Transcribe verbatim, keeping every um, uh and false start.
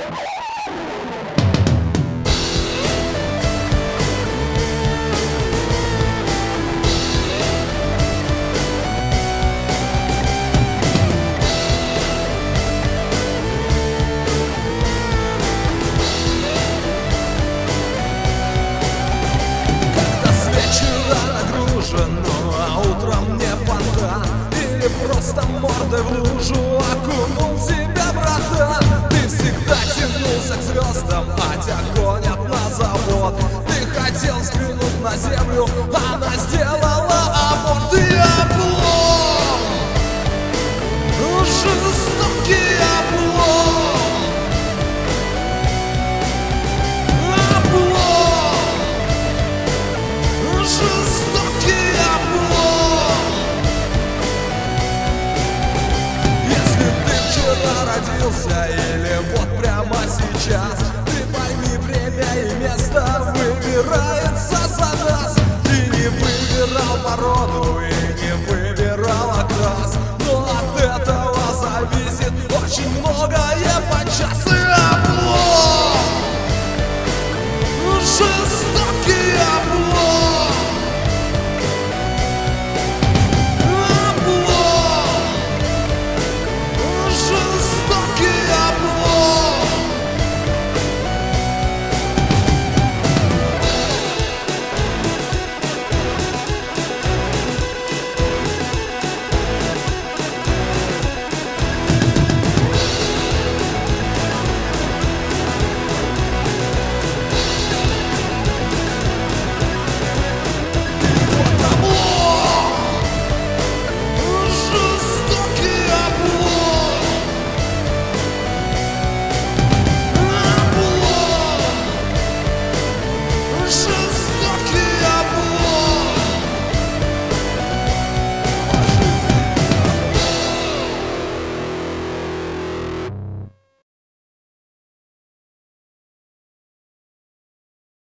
А утром не понта, или просто мордой в лужу окунул себя, братан. Ты всегда тянулся к звездам, а тебя гонят на завод. Ты хотел взглянуть на землю, она сделала аборт и облом. Жестокий облом. Облом. Жестокий облом. Если ты вчера родился или вот прямо сейчас,